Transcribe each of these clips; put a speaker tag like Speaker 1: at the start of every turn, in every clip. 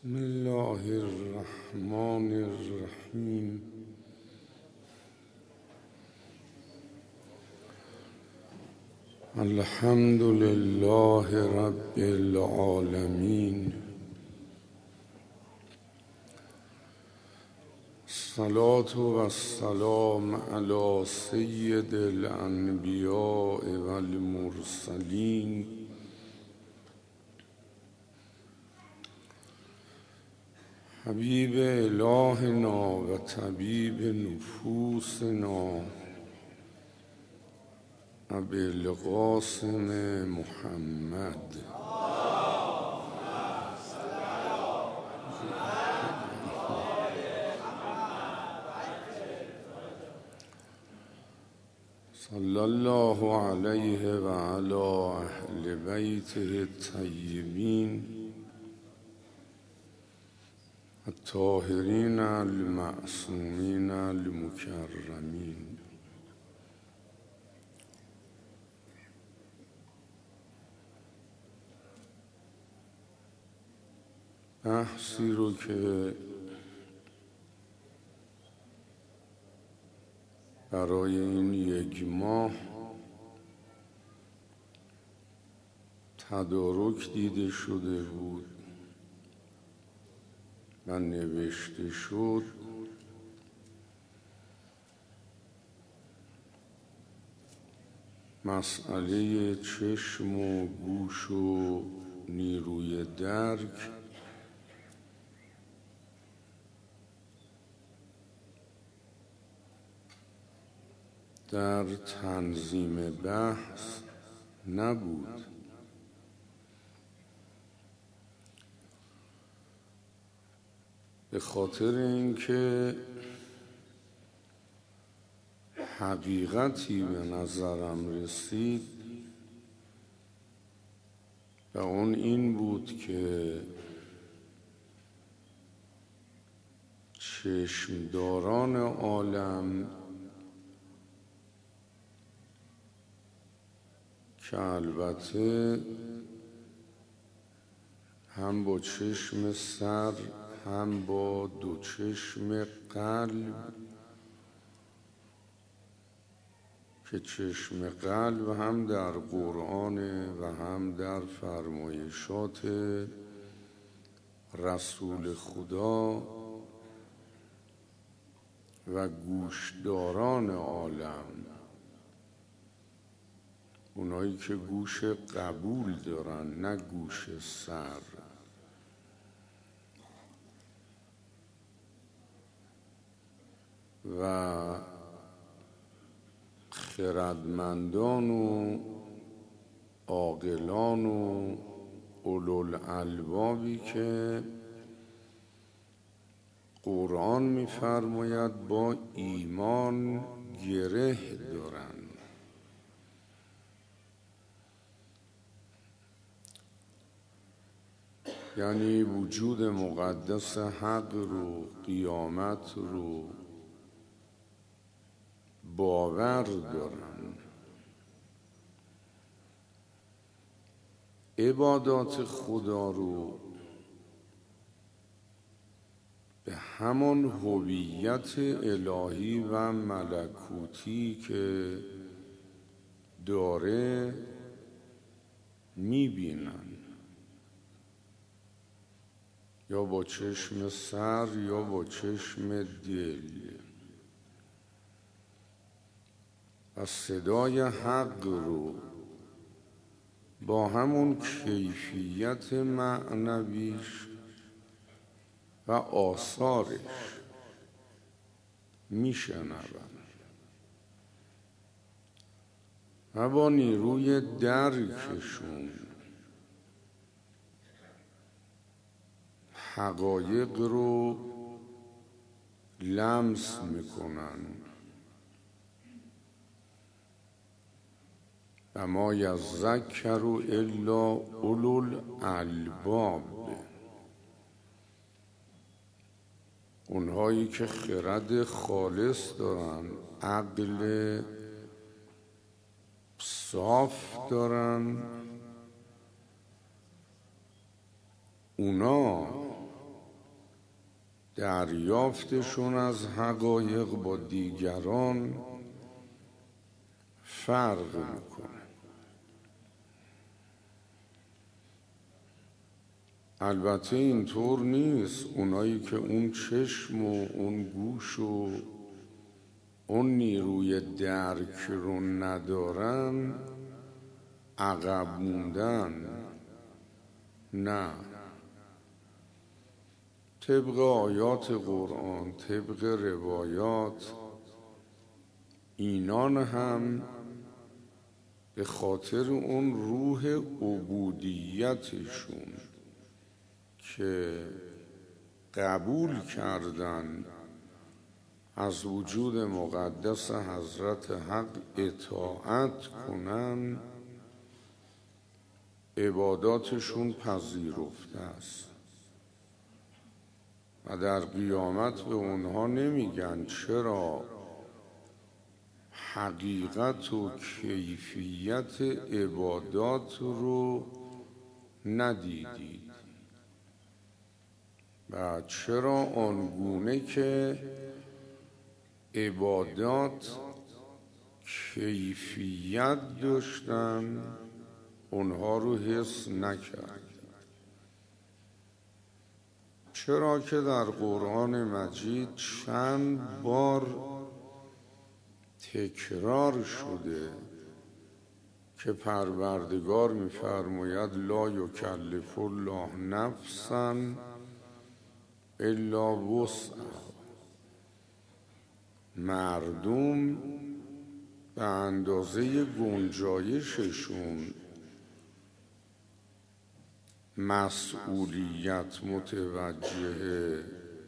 Speaker 1: بسم الله الرحمن الرحیم. الحمد لله رب العالمین. الصلاة والسلام علی سید الانبیاء والمرسلین حبیب الهنا و طبیب نفوسنا ابی القاسم محمد صلی الله علیه و علی اهل بیته الطیبین الطاهرین المعصومین المکرمین. بحثی رو که برای این یک ماه تدارک دیده شده بود و نوشته شد، مسئله چشم و گوش و نیروی درک در تنظیم بحث نبود. به خاطر اینکه حقیقتی به نظرم رسید و اون این بود که چشمداران عالم که البته هم با چشم سر هم با دو چشم قلب، که چشم قلب هم در قرآن و هم در فرمایشات رسول خدا و گوشداران عالم، اونایی که گوش قبول دارن نه گوش سر، و خردمندان و عاقلان و اولوالالبابی که قرآن می‌فرماید با ایمان گره دارن. یعنی وجود مقدس حق رو، قیامت رو باور دارن، عبادات خدا رو به همان هویت الهی و ملکوتی که داره میبینن، یا با چشم سر یا با چشم دل، و صدای حق رو با همون کیفیت معنویش و آثارش میشنون و با نیروی درکشون حقایق رو لمس میکنن. و ما یذکر الا اولو الالباب، اونهایی که خرد خالص دارن، عقل صاف دارن، اونا دریافتشون از حقایق با دیگران فرق میکنه. البته اینطور نیست اونایی که اون چشم و اون گوش و اون نیروی درک رو ندارن عقب موندن. نه، طبق آیات قرآن، طبق روایات، اینان هم به خاطر اون روح عبودیتشون که قبول کردن از وجود مقدس حضرت حق اطاعت کنن، عباداتشون پذیرفته است و در قیامت به اونها نمیگن چرا حقیقت و کیفیت عبادات رو ندیدید و چرا آنگونه که عبادات کیفیت داشتن اونها رو حس نکرد. چرا که در قرآن مجید چند بار تکرار شده که پروردگار می‌فرماید لا یکلف الله نفسا الا وسعها. مردم به اندازه گنجایششون مسئولیت متوجه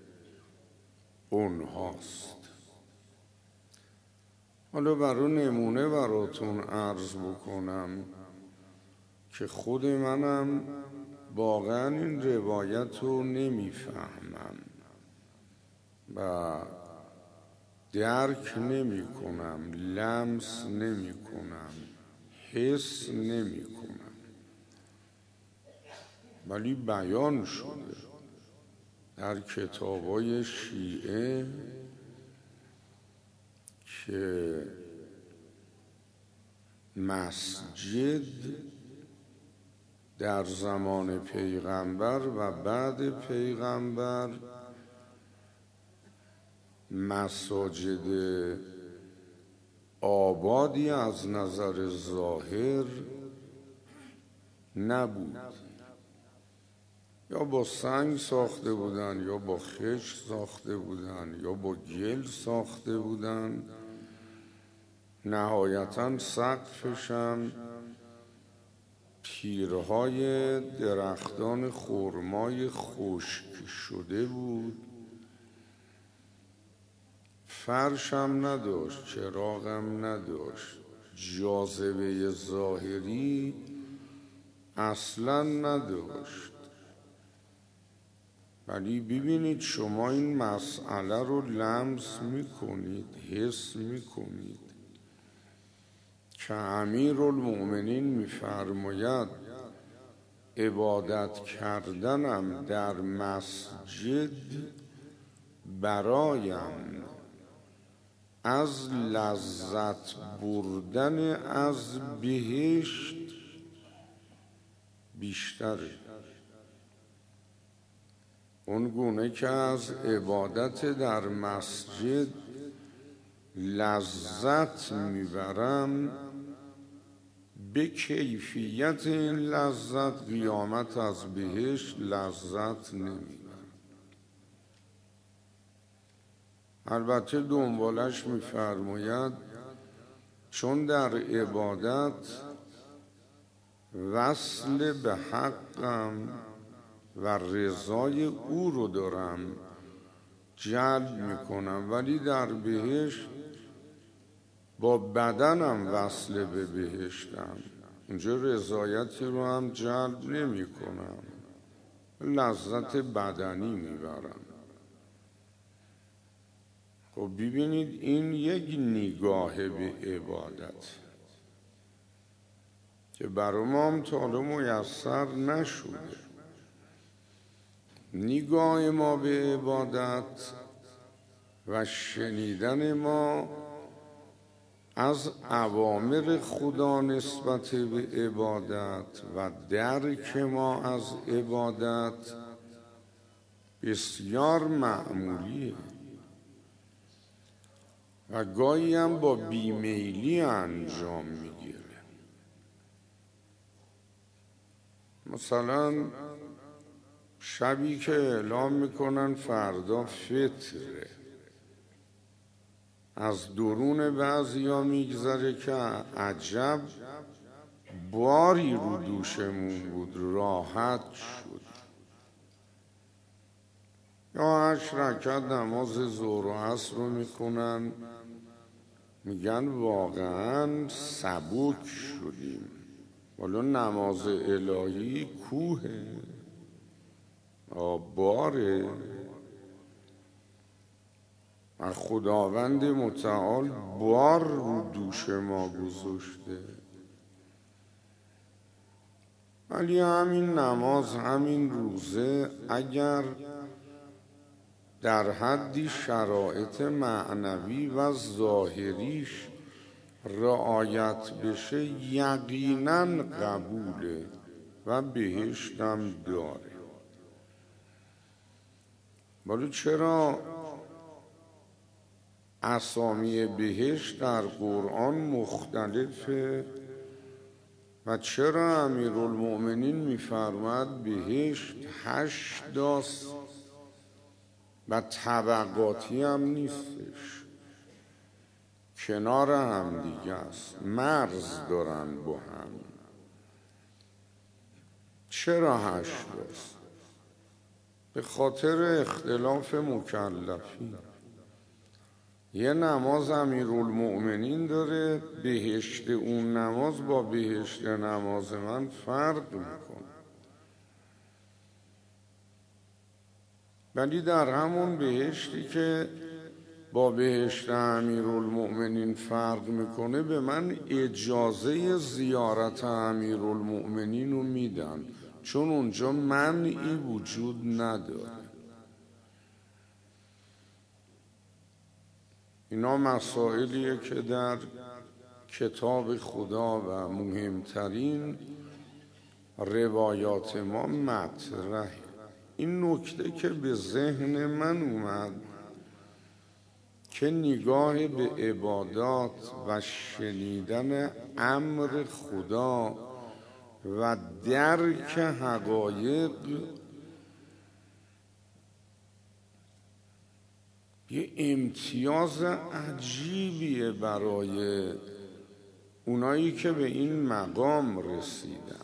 Speaker 1: اونهاست. حالا برای نمونه براتون عرض بکنم که خود منم واقعا این روایت رو نمیفهمم و درک نمی کنم، لمس نمی کنم، حس نمی کنم، ولی بیان شده در کتابای شیعه که مسجد در زمان پیغمبر و بعد پیغمبر مساجد آبادی از نظر ظاهر نبود. یا با سنگ ساخته بودن، یا با خشت ساخته بودن، یا با گل ساخته بودن. نهایتاً سقفش هم تیرهای درختان خرمای خشک شده بود. فرش هم نداشت، چراغ هم نداشت، جاذبه ظاهری اصلاً نداشت. ولی ببینید شما این مسئله رو لمس میکنید، حس میکنید که امیرالمؤمنین میفرماید عبادت کردنم در مسجد برایم از لذت بردن از بهشت بیشتره. اون گونه که از عبادت در مسجد لذت میبرم، به کیفیت این لذت قیامت از بهشت لذت نمیبرم. البته دنبالش میفرماید چون در عبادت وصل به حقم و رضای او رو دارم جلب میکنم، ولی در بهشت با بدنم وصل به بهشتم، اونجا رضایتی رو هم جلب نمی کنم، لذت بدنی میبرم. خب ببینید این یک نگاه به عبادت که برای ما هم تا حالا میسر نشده. نگاه ما به عبادت و شنیدن ما از اوامر خدا نسبت به عبادت و درک ما از عبادت بسیار معمولیه و گاهی هم با بیمیلی انجام میگیره. مثلا شبی که اعلام میکنن فردا فطره، از درون بعضیا میگذره که عجب باری رو دوشمون بود، راحت شد. یا 8 رکعت نماز ظهر و عصر رو میکنن، میگن واقعا سبک شدیم. والا نماز الهی کوهه، باره و خداوند متعال بار رو دوش ما گذاشته. ولی همین نماز، همین روزه اگر در حدی شرایط معنوی و ظاهریش رعایت بشه یقیناً قبوله و بهشتم داره. ولی چرا اسامی بهشت در قرآن مختلفه و چرا امیرالمؤمنین میفرماد بهشت 8 است و طبقاتی هم نیستش، کنار هم دیگه است، مرز دارن با هم؟ چرا 8 است؟ به خاطر اختلاف مکلفین. یه نماز امیرالمؤمنین داره، بهشت اون نماز با بهشت نماز من فرق میکنه. ولی در همون بهشتی که با بهشت امیرالمؤمنین فرق میکنه به من اجازه زیارت امیرالمؤمنین رو میدن، چون اونجا منعی وجود نداره. اینا مسائلیه که در کتاب خدا و مهمترین روایات ما مطرحه. این نکته که به ذهن من اومد که نگاه به عبادات و شنیدن امر خدا و درک حقایق یه امتیاز عجیبیه برای اونایی که به این مقام رسیدن.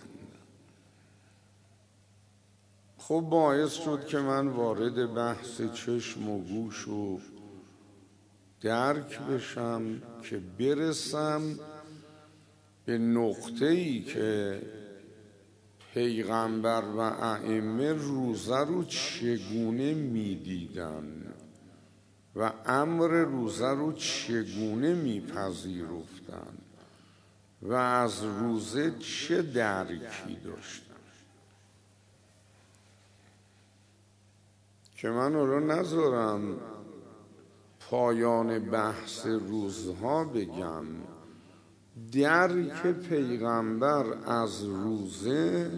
Speaker 1: خب باعث شد که من وارد بحث چشم و گوش و درک بشم که برسم به نقطه‌ای که پیغمبر و ائمه روزه رو چگونه می‌دیدن و امر روزه رو چگونه میپذیرفتن و از روزه چه درکی داشتن، که من رو نذارم پایان بحث روزها بگم. درک پیغمبر از روزه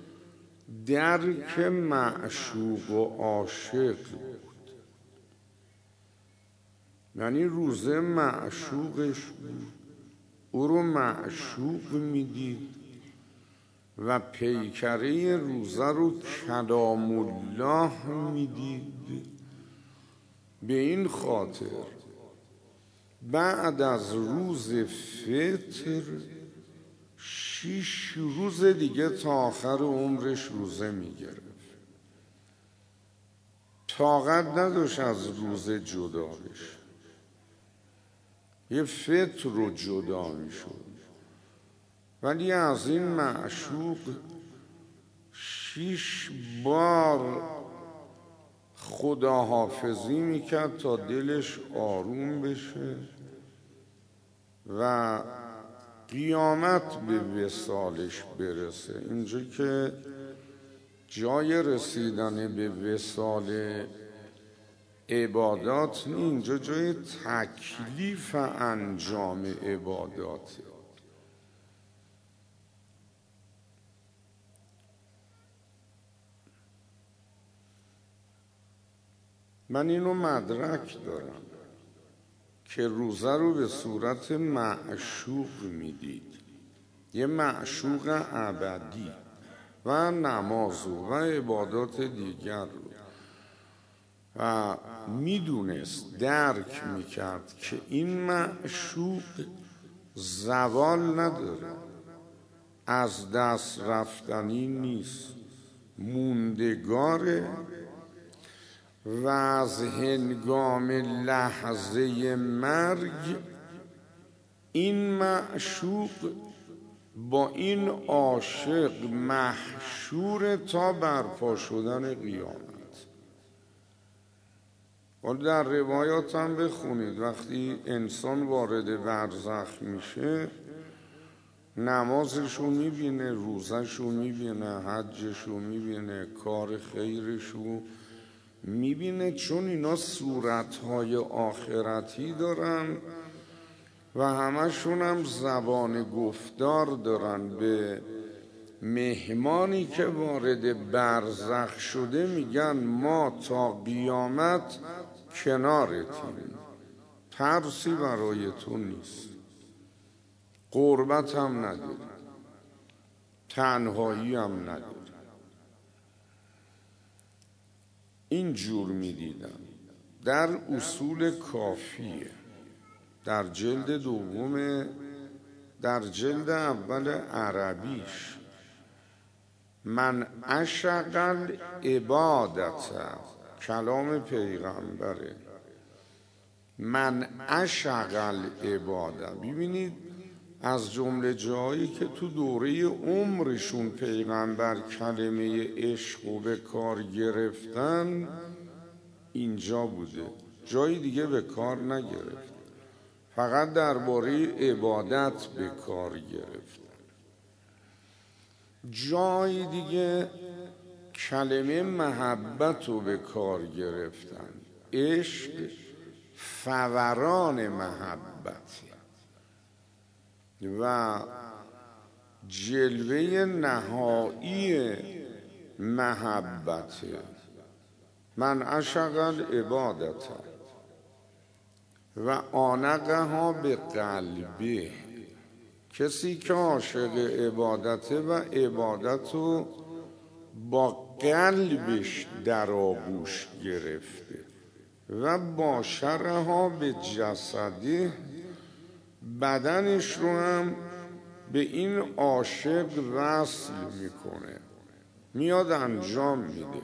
Speaker 1: درک معشوق و عاشق بود. یعنی روزه معشوقش بود، او رو معشوق میدید و پیکره روزه رو کلام الله میدید. به این خاطر بعد از روز فطر 6 روز دیگه تا آخر عمرش روزه میگرفت. طاقت نداشت از روزه جدا بشه، یه فطر رو جدا میشد. ولی از این معشوق 6 بار خداحافظی میکرد تا دلش آروم بشه و قیامت به وصالش برسه. اینجا که جای رسیدن به وصال عبادات نه، اینجا جای تکلیف انجام عباداته. من اینو مدرک دارم که روزه رو به صورت معشوق میدید، یه معشوق ابدی، و نماز و عبادات دیگر رو، و میدونست، درک میکرد که این معشوق زوال نداره، از دست رفتنی نیست، موندگاره، و از هنگام لحظه مرگ این معشوق با این عاشق محشور تا برپا شدن قیامت. ولی در روایات هم بخونید وقتی انسان وارد برزخ میشه نمازشو میبینه، روزشو میبینه، حجشو میبینه، کار خیرشو میبینه، چون اینا صورتهای آخرتی دارن و همشون هم زبان گفتار دارن. به مهمانی که وارد برزخ شده میگن ما تا قیامت کنارتیم، ترسی برای تو نیست، غربت هم نداری، تنهایی هم نداری. این جور میدیدم در اصول کافیه، در جلد دوم، در جلد اول عربیش، من اشغل عبادت، کلام پیغمبره، من اشغل عبادت. ببینید از جمله جایی که تو دوره عمرشون پیغمبر کلمه عشق و به کار گرفتن اینجا بوده، جای دیگه به کار نگرفت، فقط درباره عبادت به کار گرفتن. جای دیگه کلمه محبت رو به کار گرفتن، عشق فوران محبت و جلوه نهایی محبت. من اشغل عبادت و آنقها به قلبه، کسی که عاشق عبادته و عبادت رو با قلبش در آغوش گرفته، و با شرها به جسده، بدنش رو هم به این عاشق وصل میکنه، میاد انجام میده.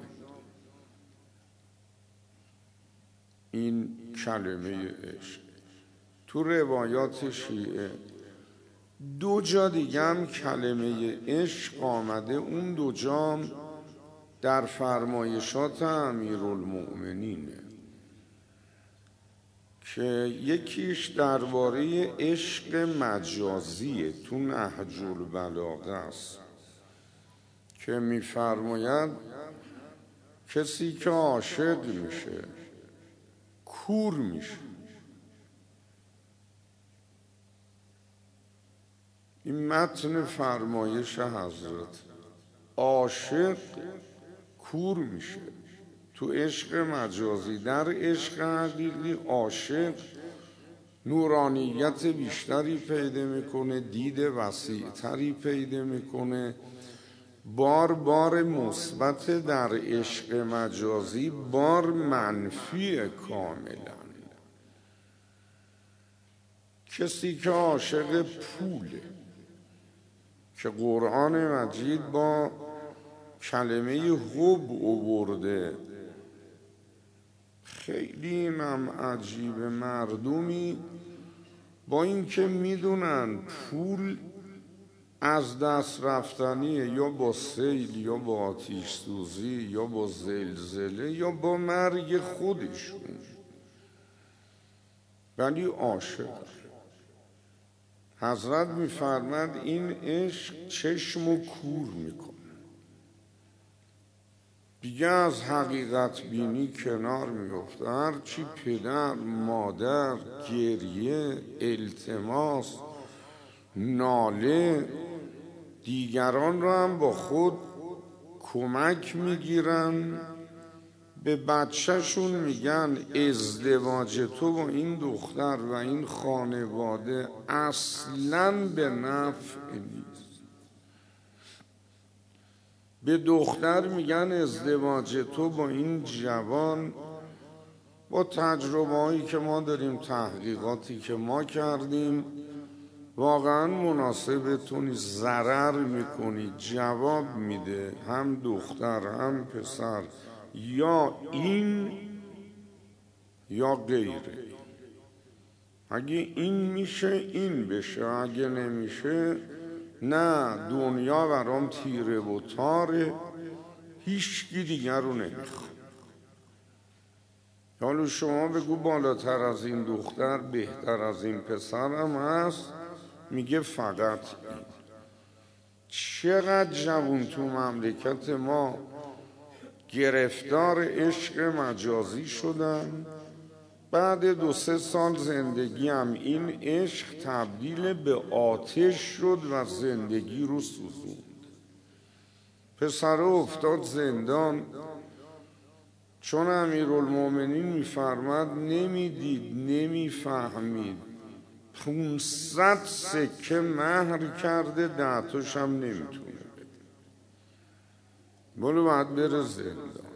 Speaker 1: این کلمه عشق تو روایات شیعه. دو جا دیگه هم کلمه عشق آمده، اون دو جام در فرمایشات امیرالمؤمنینه که یکیش درباره عشق مجازیه، تو نهج البلاغه است که میفرماید کسی که عاشق میشه کور میشه. این متن فرمایش حضرت، عاشق کور میشه تو عشق مجازی. در عشق حقیقی عاشق نورانیت بیشتری پیدا میکنه، دید وسیعتری پیدا میکنه، بار مثبت. در عشق مجازی بار منفی کاملا. کسی که عاشق پوله که قرآن مجید با کلمه حب آورده، خیلی اینم عجیب، مردمی با اینکه میدونن پول از دست رفتنیه، یا با سیل یا با آتش سوزی یا با زلزله یا با مرگ خودشون، ولی عاشق. حضرت میفرماد این عشق چشم و کور میکنه. دیگه از حقیقت بینی کنار میفته. هرچی پدر مادر گریه التماس ناله دیگران رو هم با خود کمک میگیرن، به بچهشون میگن ازدواج تو با این دختر و این خانواده اصلاً به نفع نیست. به دختر میگن ازدواج تو با این جوان با تجربه هایی که ما داریم، تحقیقاتی که ما کردیم، واقعا مناسب تو نیست، ضرر میکنی. جواب میده هم دختر هم پسر یا این یا غیره. اگه این میشه این بشه، اگه نمیشه نه، دنیا برام تیره و تاره، هیچکی دیگر رو نمیخوام. حالا شما بگو بالاتر از این دختر بهتر از این پسرم هست؟ میگه فقط این. چقدر جوون تو مملکت ما گرفتار عشق مجازی شدن، بعد 2-3 سال زندگی هم این عشق تبدیل به آتش شد و زندگی رو سوزوند. پسر افتاد زندان چون امیرالمومنین میفرماد نمیدید نمیفهمید 500 سکه مهر کرده 10 تاش هم نمیتونه بده، بلو باید بره زندان.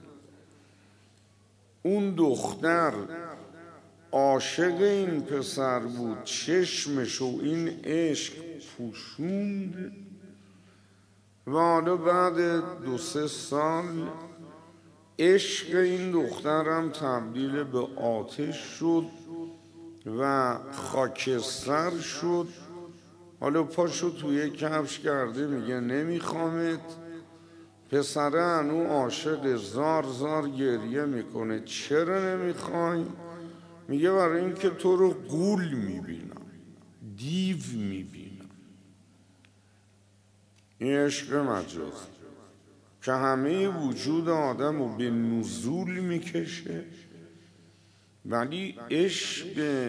Speaker 1: اون دختر عاشق این پسر بود، چشمشو این عشق پوشوند و حالا بعد 2-3 سال عشق این دخترم تبدیل به آتش شد و خاکستر شد. حالا پاشو توی کفش کرده میگه نمیخوامت. پسره هنو عاشق، زار زار گریه میکنه. چرا نمیخوای؟ میگه برای اینکه تو رو غول میبینم، دیو میبینم. این عشق مجاز که همه وجود آدم رو به نزول میکشه، ولی عشق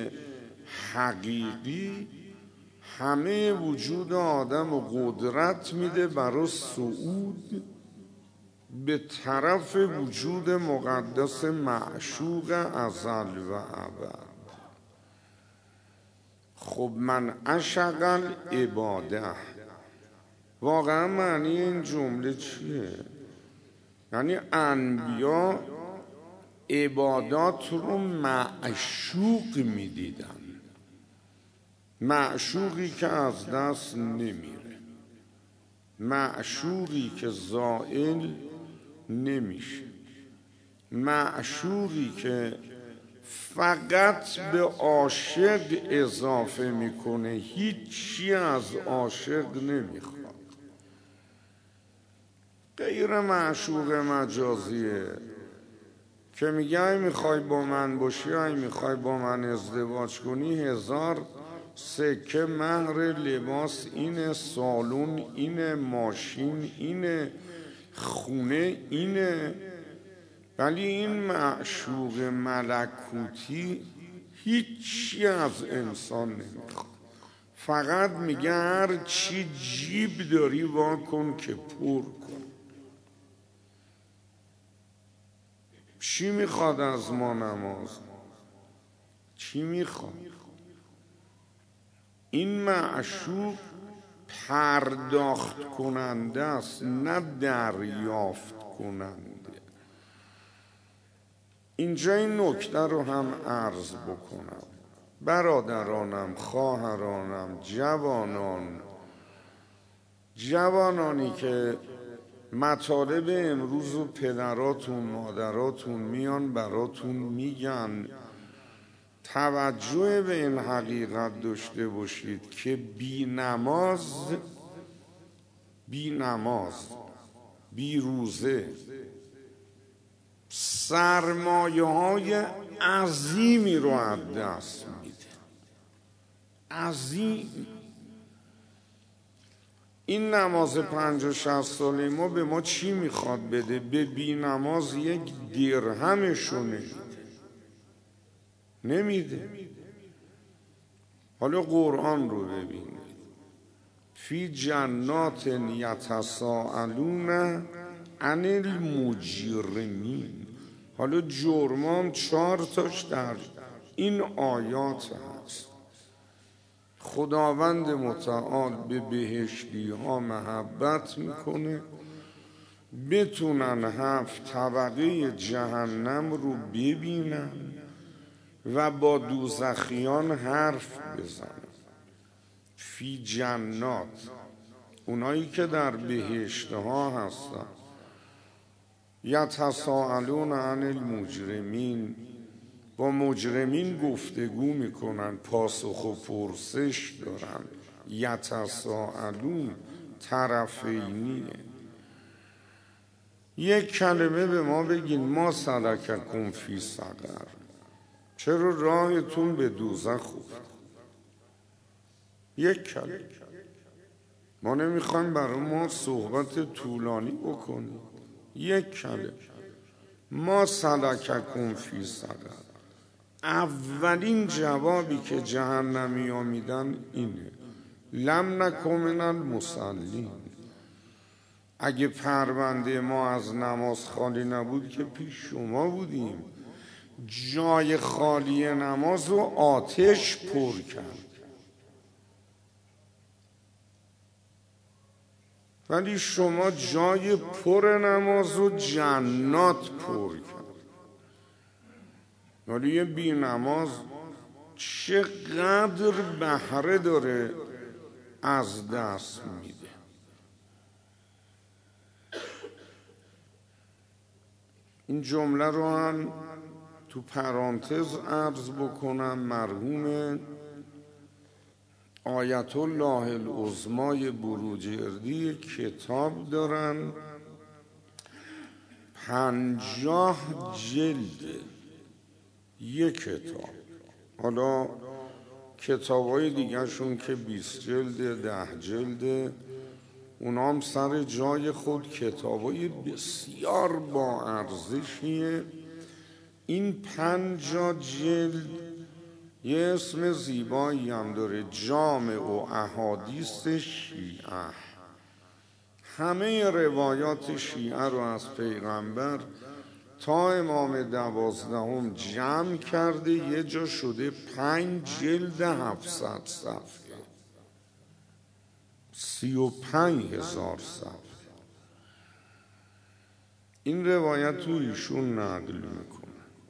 Speaker 1: حقیقی همه وجود آدم رو قدرت میده برای صعود به طرف وجود مقدس معشوق ازل و ابد. خب من عشق العباده، واقعا معنی این جمله چیه؟ یعنی انبیا عبادات رو معشوق میدیدن، معشوقی که از دست نمیره، معشوقی که زائل نمیشه، معشوقی که فقط به عاشق اضافه میکنه، هیچی از عاشق نمیخواد. غیر معشوق مجازیه که میگه ای میخوای با من باشی، ای میخوای با من ازدواج کنی، 1000 سکه مهر، لباس اینه، سالون اینه، ماشین اینه، خونه اینه. ولی این معشوق ملکوتی هیچی از انسان نمیخواد، فقط میگه هر چی جیب داری وا کن که پر کن. چی میخواد از ما؟ نماز. چی میخواد؟ این معشوق پرداخت کننده است، نه دریافت کننده. اینجا این نکته رو هم عرض بکنم. برادرانم، خواهرانم، جوانانی که مطالب امروز و پدراتون مادراتون میان براتون میگن، توجه به این حقیقت داشته باشید که بی نماز بی روزه سرمایه های عظیمی رو از دست میده. عظیم. این نماز 50-60 ساله ما به ما چی میخواد بده؟ به بی نماز یک درهمشونه نمیده. حالا قرآن رو ببینید، فی جنات یتساءلون عن المجرمین. حالا جرمان 4 تاش در این آیات هست. خداوند متعال به بهشتی ها محبت میکنه بتونن 7 طبقه جهنم رو ببینن و با دوزخیان حرف بزنن. فی جنات، اونایی که در بهشت ها هستن، یتساءلون عن المجرمین، با مجرمین گفتگو میکنن، پاسخ و پرسش دارن. یتساءلون طرفینیه. یک کلمه به ما بگین، ما سلککم فی سقر، چرا راهتون به دوزخ افتاد؟ یک کلمه. ما نمیخوایم برای ما صحبت طولانی بکنیم. یک کلمه، ما سلککم فی سقر. اولین جوابی که جهنمی ها میدن اینه، لم نکن من المصلین. اگه پرونده ما از نماز خالی نبود که پیش شما بودیم. جای خالی نماز رو آتش پر کرد، ولی شما جای پر نماز رو جنات پر کرد. ولی یه بی نماز چقدر بهره داره از دست میده. این جمله رو هم تو پرانتز عرض بکنم. مرحوم آیت الله العظمای بروجردی کتاب دارن، 50 جلد یک کتاب. حالا کتابای دیگه شون که 20 جلد 10 جلد، اونا هم سر جای خود کتابای بسیار با ارزشیه. این 50 جلد یه اسم زیبایی هم داره، جامع و احادیث شیعه. همه روایات شیعه رو از پیغمبر تا امام 12 جمع کرده، یه جا شده 5 جلد 700 صفحه، 35,000 صفحه. این روایت رو ایشون نقل میکنه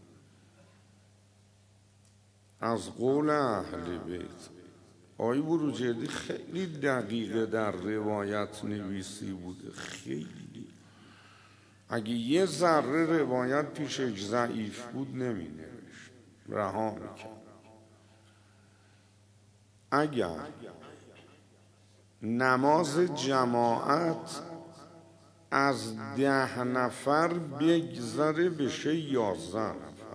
Speaker 1: از قول اهل بیت. آقای بروجردی خیلی دقیقه در روایت نویسی بوده، خیلی. اگه یه ذره روایت پیشش ضعیف بود نمی نوشت، رها میکرد. اگر نماز جماعت از 10 نفر بگذره بشه 11 نفر،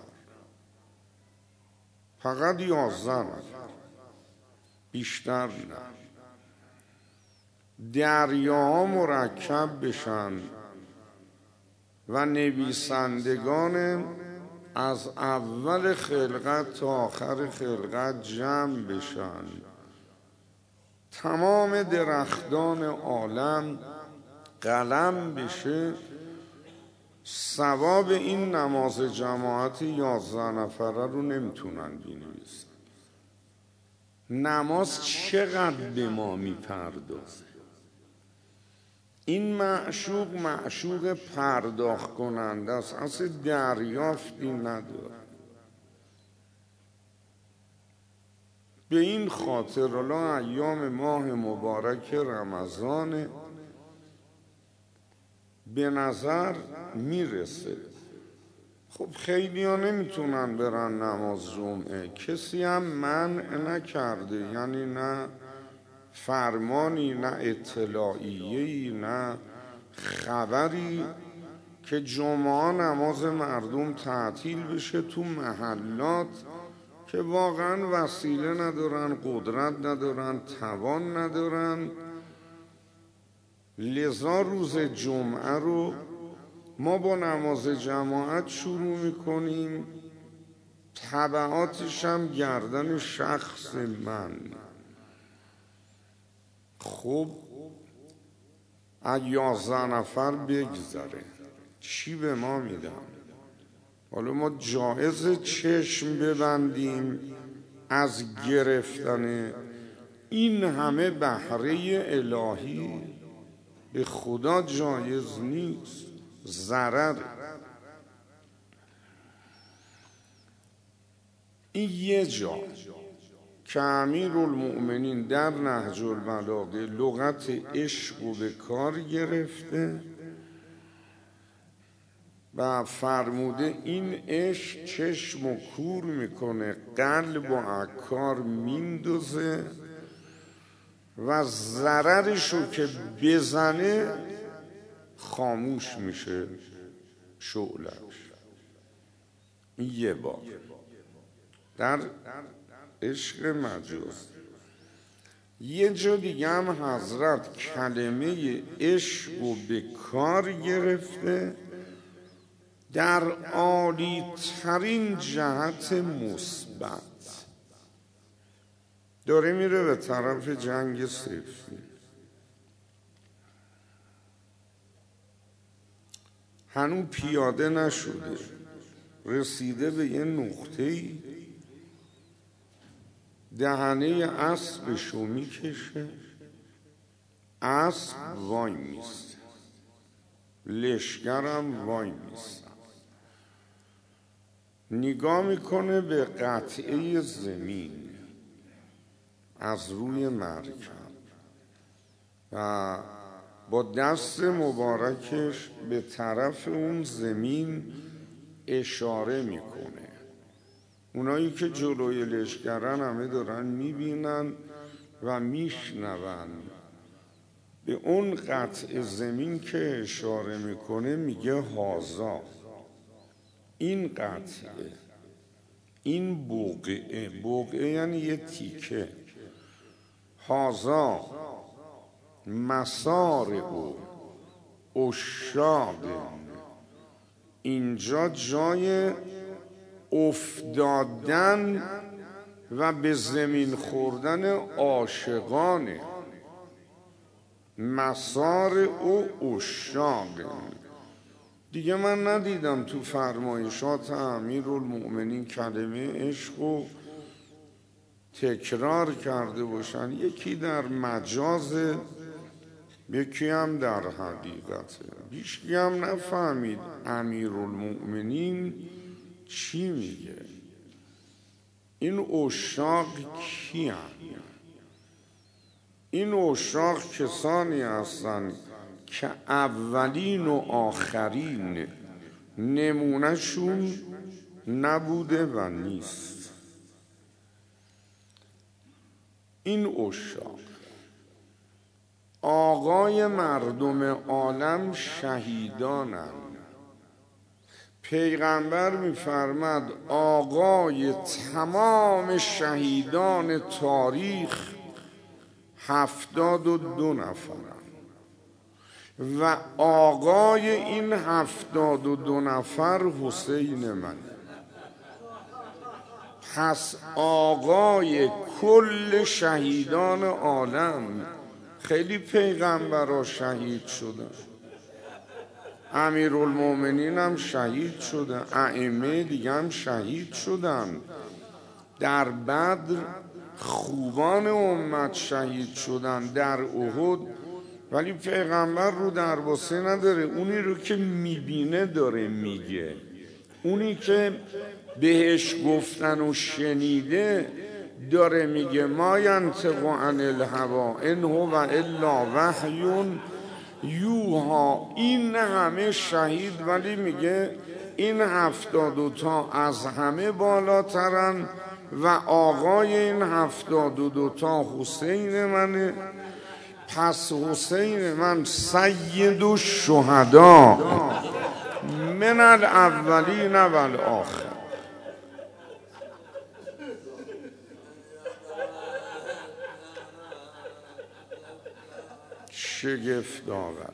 Speaker 1: فقط 11 نفر، بیشتر نه. دریاها مرکب بشن و نویسندگان از اول خلقت تا آخر خلقت جمع بشن، تمام درختان عالم قلم بشه، ثواب این نماز جماعت 11 نفره رو نمیتونن بنویسن. نماز چقدر به ما میپردازه. این معشوق پرداخت کننده است، اصلا دریافتی نداره. به این خاطر الان ایام ماه مبارک رمضان به نظر میرسه خب خیلی ها نمیتونن برن نماز جمعه، کسی هم منع نکرده، یعنی نه فرمانی نه اطلاعیه‌ای نه خبری که جمعه نماز مردم تعطیل بشه تو محلات که واقعا وسیله ندارن، قدرت ندارن، توان ندارن. لذا روز جمعه رو ما با نماز جماعت شروع میکنیم، تبعاتش هم گردن شخص من. خب 11 نفر بگذره چی به ما میدن؟ حالا ما جایز چشم ببندیم از گرفتن این همه بهره الهی؟ به خدا جایز نیست، ضرر. این یه جا که امیرالمؤمنین در نهج البلاغه لغت عشق رو به کار گرفته و فرموده این عشق چشم و کور میکنه، قلب و عکار میندازه و ضررشو که بزنه خاموش میشه شعله‌اش. این یه بار در عشق مجاز. یه جا دیگه هم حضرت کلمه عشق رو به کار گرفته در عالی ترین جهت مثبت. داره میره به طرف جنگ صفین، هنوز پیاده نشده، رسیده به یه نقطه‌ای دهنه اسبشو میکشه، اسب وای میسته، لشکرم وای میسته، نگاه میکنه به قطعه زمین از روی مرکب و با دست مبارکش به طرف اون زمین اشاره میکنه. اونایی که جلوی لشکرن همه دارن میبینن و میشنون. به اون قطع زمین که اشاره میکنه میگه هازا، این قطعه، این بقعه، بقعه یعنی یه تیکه، هازا مسار او اشاق، اینجا جای افتادن و به زمین خوردن عاشقانه. مسار او اشاق. دیگه من ندیدم تو فرمایشات امیرالمؤمنین کلمه عشق رو تکرار کرده باشن، یکی در مجاز، یکی هم در حقیقته. هیچکی هم نفهمید امیرالمؤمنین چی میگه. این عشاق کی هم؟ این عشاق کسانی هستن که اولین و آخرین نمونهشون نبوده و نیست. این عشاق آقای مردم عالم شهیدانند. پیغمبر می‌فرماد آقای تمام شهیدان تاریخ 72 نفرند و آقای این 72 نفر حسین منه. پس آقای کل شهیدان عالم. خیلی پیغمبرها شهید شدن، امیرالمؤمنین هم شهید شدن، ائمه دیگه هم شهید شدن، در بدر خوبان امت شهید شدن، در احد. ولی پیغمبر رو درباسه نداره، اونی رو که میبینه داره میگه، اونی که بهش گفتن و شنیده داره میگه. ما ینطق عن الهوی ان هو الا وحی یوحی. این همه شهید ولی میگه این 72 از همه بالاترن و آقای این 72 حسین منه. پس حسین من سید الشهدا من الاولین و الاخر. شگفت آوره،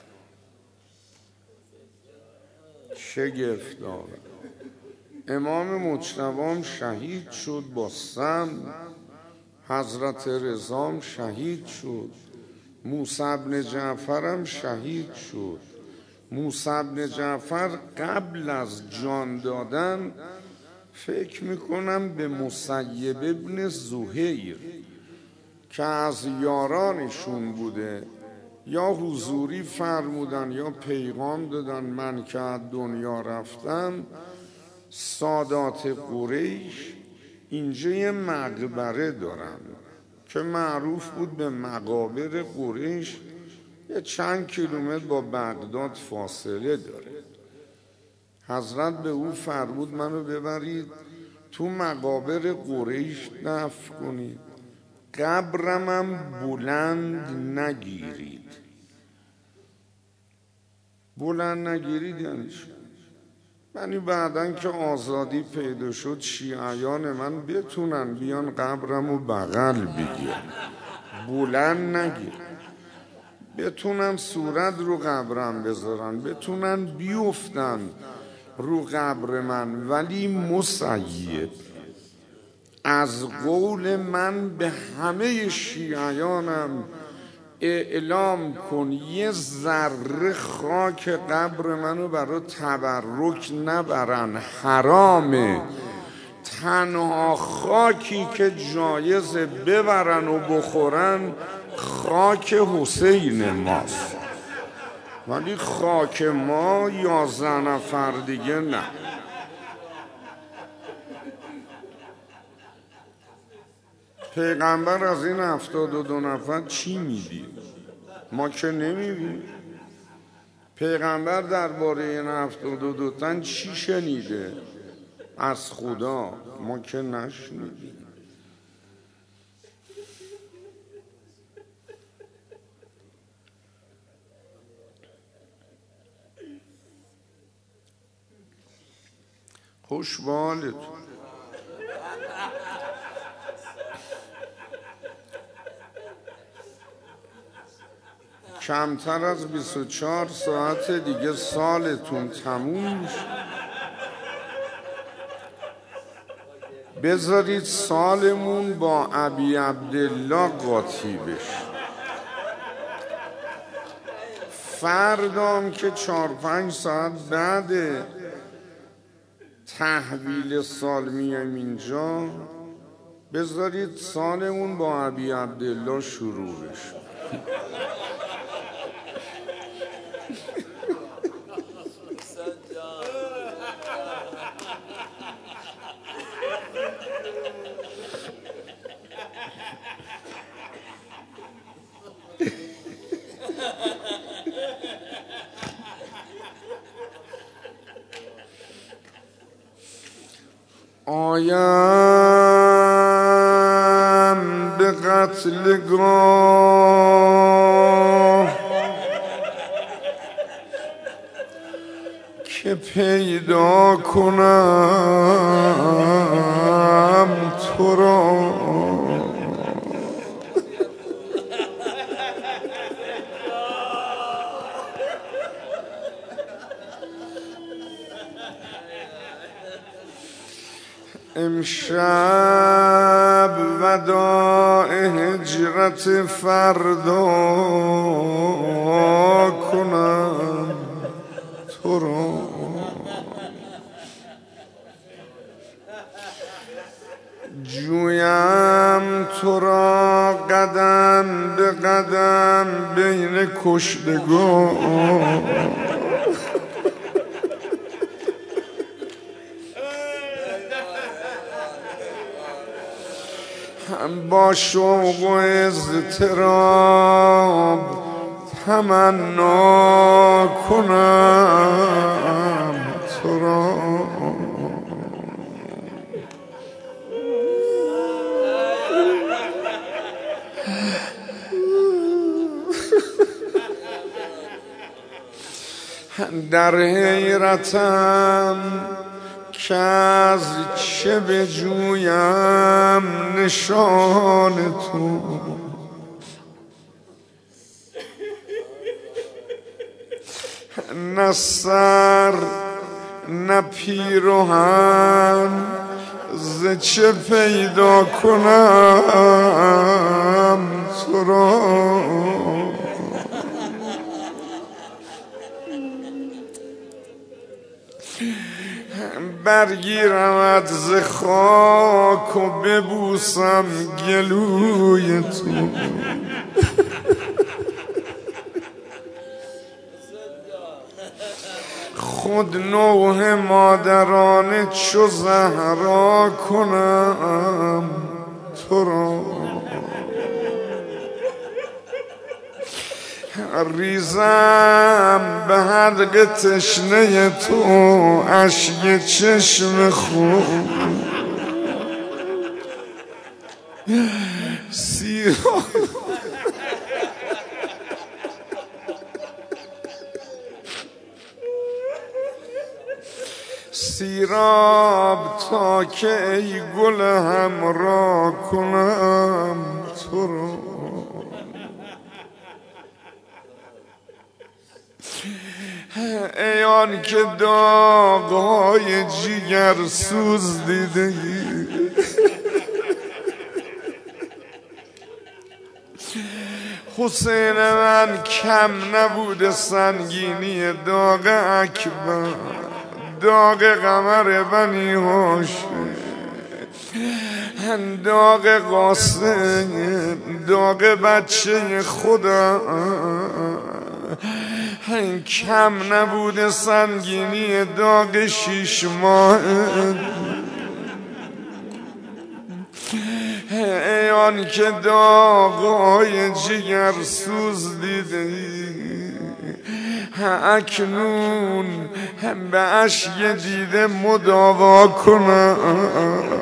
Speaker 1: شگفت آوره. امام مجتبی شهید شد با سم، حضرت رضا شهید شد، موسی بن جعفرم شهید شد. موسی بن جعفر قبل از جان دادن فکر میکنم به مسیب ابن زهیر که از یارانشون بوده یا حضوری فرمودن یا پیغام دادن من که از دنیا رفتم، سادات قریش اینجا یه مقبره دارن که معروف بود به مقابر قریش، یه چند کیلومتر با بغداد فاصله داره. حضرت به او فرمود منو ببرید تو مقابر قریش دفن کنید، قبرمم بلند نگیرید. بلند نگیرید یعنی چی؟ یعنی بعدن که آزادی پیدا شد شیعیان من بتونن بیان قبرمو بغل بگیرن، بلند نگیر، بتونن صورت رو قبرم بذارن، بتونن بیفتن رو قبر من، ولی مسیب از قول من به همه شیعیانم اعلام کن یه ذره خاک قبر منو برای تبرک نبرن، حرامه. تنها خاکی که جایزه ببرن و بخورن خاک حسین ماست، ولی خاک ما 11 نفر دیگه نه. پیغمبر از این 72 نفر چی میدید؟ ما که نمیدیم. پیغمبر درباره این 72 تن چی شنیده از خدا؟ ما که نشنیدیم. خوش به حالتون. کمتر از 24 ساعت دیگه سالتون تموم میشه. بذارید سالمون با ابی عبدالله قاطی بشه. فردام که 4-5 ساعت بعد تحویل سال میایم اینجا، بذارید سالمون با ابی عبدالله شروع بشه. آیم به قتلگاه که پیدا کنم تو را، امشب وداع هجرت فردا کنم تو را، جویم تو را قدم به قدم بین کشتگان، هم با شوق و اضطراب تمنا کنم تو را، در حیرتم که از چه بجویم نشان تو، نه سر نه پیراهن ز چه پیدا کنم تو را برگیرمت ز خاک و ببوسم گلوی تو خود نوح مادرانه چو زهرا کنم تو را ریزم به حلق تشنه تو اشک چشم خود سیراب تا که ای گل همراه کنم تو را ای آن که داغ‌های جگر سوز دیده ای حسین من کم نبوده سنگینی داغ اکبر داغ قمر بنی هاشم داغ قاسم داغ بچه خدا کم نبوده سنگینی داغ 6 ماه ای آن که داغ‌های جگر سوز دیده ای اکنون به اشک دیده مداوا کنم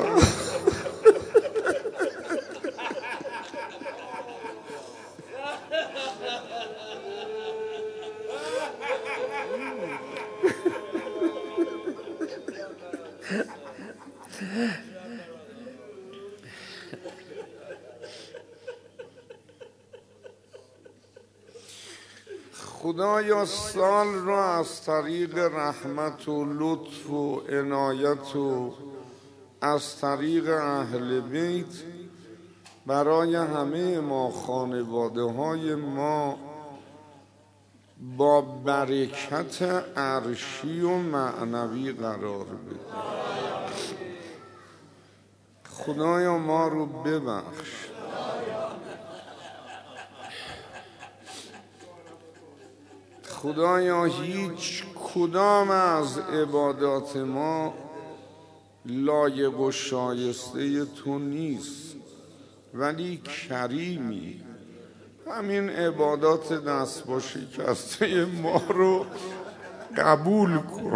Speaker 1: خدایا سال را از طریق رحمت و لطف و عنایت و از طریق اهل بیت برای همه ما خانواده های ما با برکت عرشی و معنوی قرار بده. خدایا ما رو ببخش. خدایا هیچ کدام از عبادات ما لایق و شایسته تو نیست، ولی کریمی. همین عبادات دست با شکسته ما رو قبول کن.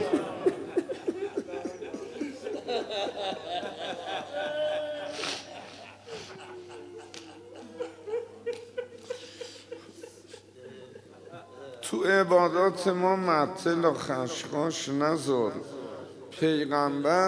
Speaker 1: تو عبادات ما معطل و خشخاش نذار. پیغمبر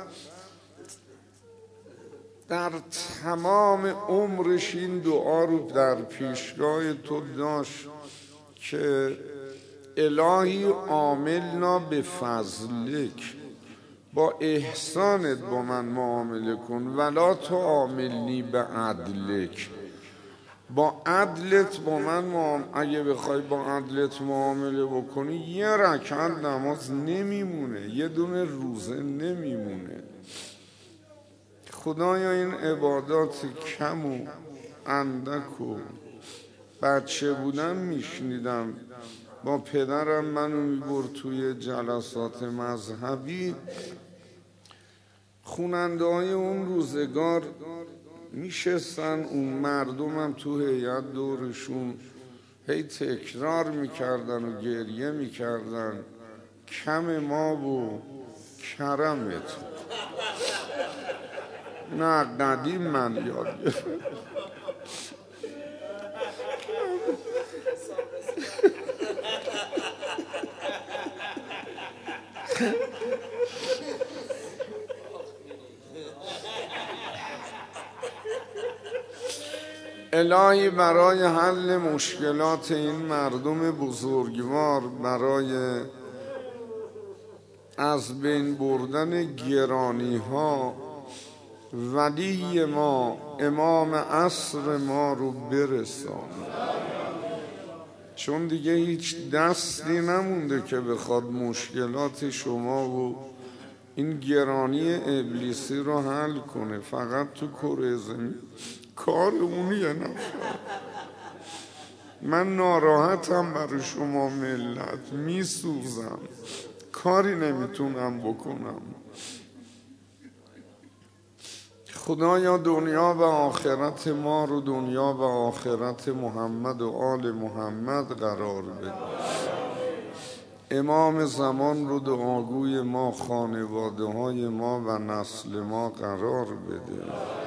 Speaker 1: در تمام عمرش این دعا رو در پیشگاه تو داشت که الهی عاملنا به فضلک، با احسانت با من معامله کن، ولا تو عاملنی به عدلک، با عدلت با من اگه بخوای با عدلت معامله بکنی یه رکعت نماز نمیمونه، یه دونه روزه نمیمونه. خدایا این عبادات کم و اندک و بچه بودم میشنیدم با پدرم منو میبرد توی جلسات مذهبی، خوننده های اون روزگار میشستن، اون مردمم تو هیئت دورشون هی تکرار میکردن و گریه میکردن کم ما و کرمت. نه قدیم من یاد گرفتم. الهی برای حل مشکلات این مردم بزرگوار، برای از بین بردن گرانی ها، ولی ما امام عصر ما رو برسان، چون دیگه هیچ دستی نمونده که بخواد مشکلات شما و این گرانی ابلیسی رو حل کنه. فقط تو کره زمین کار اون یه نفر. من ناراحتم برای شما ملت، میسوزم، کاری نمیتونم بکنم. خدایا دنیا و آخرت ما رو دنیا و آخرت محمد و آل محمد قرار بده. امام زمان رو دعاگوی ما، خانواده های ما و نسل ما قرار بده.